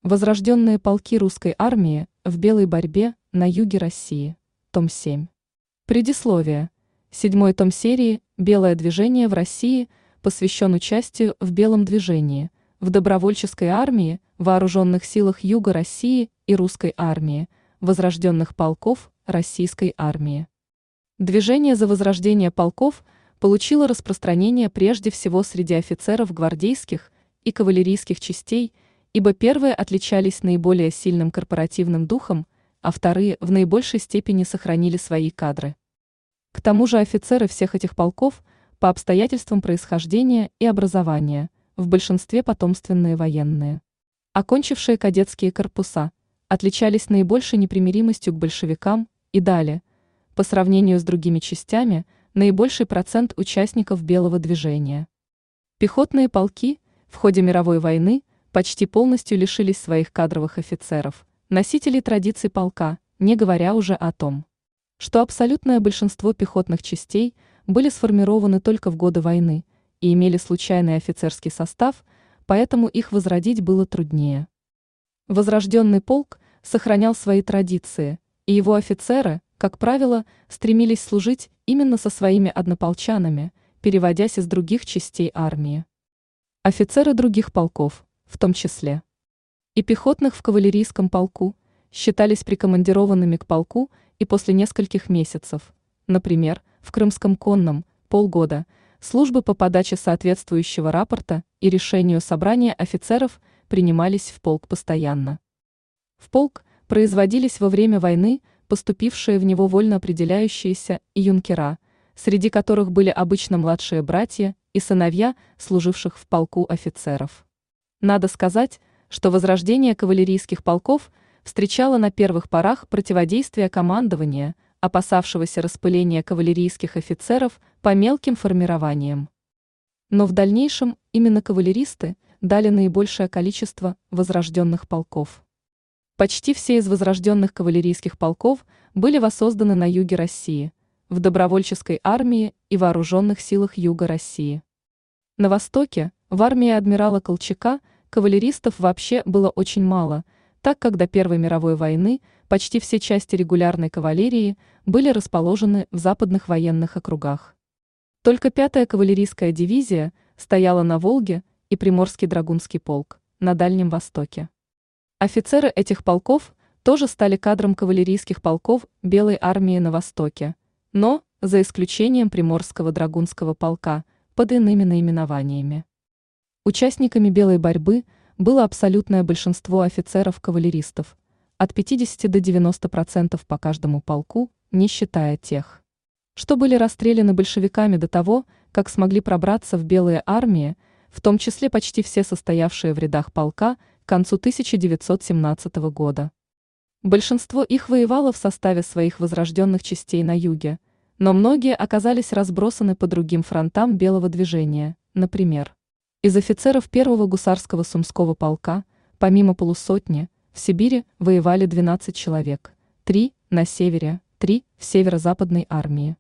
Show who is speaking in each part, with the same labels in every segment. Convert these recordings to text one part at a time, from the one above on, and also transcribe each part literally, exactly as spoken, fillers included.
Speaker 1: Возрожденные полки русской армии в белой борьбе на юге России. Том семь. Предисловие. Седьмой том серии «Белое движение в России» посвящен участию в белом движении, в добровольческой армии, вооруженных силах Юга России и русской армии, возрожденных полков российской армии. Движение за возрождение полков получило распространение прежде всего среди офицеров гвардейских и кавалерийских частей, ибо первые отличались наиболее сильным корпоративным духом, а вторые в наибольшей степени сохранили свои кадры. К тому же офицеры всех этих полков по обстоятельствам происхождения и образования, в большинстве потомственные военные, окончившие кадетские корпуса, отличались наибольшей непримиримостью к большевикам и дали, по сравнению с другими частями, наибольший процент участников белого движения. Пехотные полки в ходе мировой войны почти полностью лишились своих кадровых офицеров, носителей традиций полка, не говоря уже о том, что абсолютное большинство пехотных частей были сформированы только в годы войны и имели случайный офицерский состав, поэтому их возродить было труднее. Возрожденный полк сохранял свои традиции, и его офицеры, как правило, стремились служить именно со своими однополчанами, переводясь из других частей армии. Офицеры других полков, в том числе и пехотных в кавалерийском полку, считались прикомандированными к полку и после нескольких месяцев, например, в Крымском конном, полгода, службы по подаче соответствующего рапорта и решению собрания офицеров принимались в полк постоянно. В полк производились во время войны поступившие в него вольно определяющиеся и юнкера, среди которых были обычно младшие братья и сыновья служивших в полку офицеров. Надо сказать, что возрождение кавалерийских полков встречало на первых порах противодействие командования, опасавшегося распыления кавалерийских офицеров по мелким формированиям. Но в дальнейшем именно кавалеристы дали наибольшее количество возрожденных полков. Почти все из возрожденных кавалерийских полков были воссозданы на юге России, в добровольческой армии и вооруженных силах Юга России. На востоке, в армии адмирала Колчака, кавалеристов вообще было очень мало, так как до Первой мировой войны почти все части регулярной кавалерии были расположены в западных военных округах. Только пятая кавалерийская дивизия стояла на Волге и Приморский драгунский полк на Дальнем Востоке. Офицеры этих полков тоже стали кадром кавалерийских полков Белой армии на Востоке, но, за исключением Приморского драгунского полка, под иными наименованиями. Участниками белой борьбы было абсолютное большинство офицеров-кавалеристов, от пятидесяти до девяноста процентов по каждому полку, не считая тех, что были расстреляны большевиками до того, как смогли пробраться в белые армии, в том числе почти все состоявшие в рядах полка к концу тысяча девятьсот семнадцатого года. Большинство их воевало в составе своих возрожденных частей на юге, но многие оказались разбросаны по другим фронтам белого движения, например, из офицеров первого гусарского Сумского полка, помимо полусотни, в Сибири воевали двенадцать человек, три на севере, три в северо-западной армии.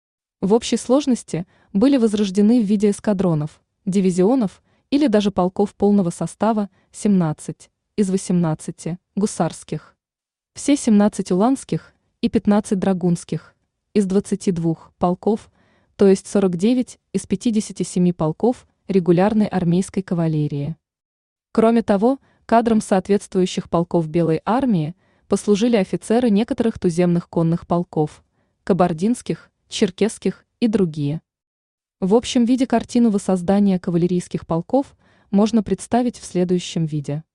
Speaker 1: В общей сложности были возрождены в виде эскадронов, дивизионов или даже полков полного состава семнадцать из восемнадцати гусарских, все семнадцать уланских и пятнадцать драгунских из двадцати двух полков, то есть сорок девять из пятидесяти семи полков регулярной армейской кавалерии. Кроме того, кадром соответствующих полков Белой армии послужили офицеры некоторых туземных конных полков, кабардинских, черкесских и другие. В общем виде картину воссоздания кавалерийских полков можно представить в следующем виде.